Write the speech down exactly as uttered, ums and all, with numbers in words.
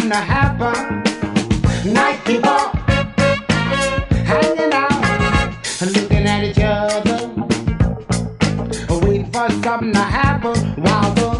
to happen. Night people hanging out, looking at each other, waiting for something to happen while the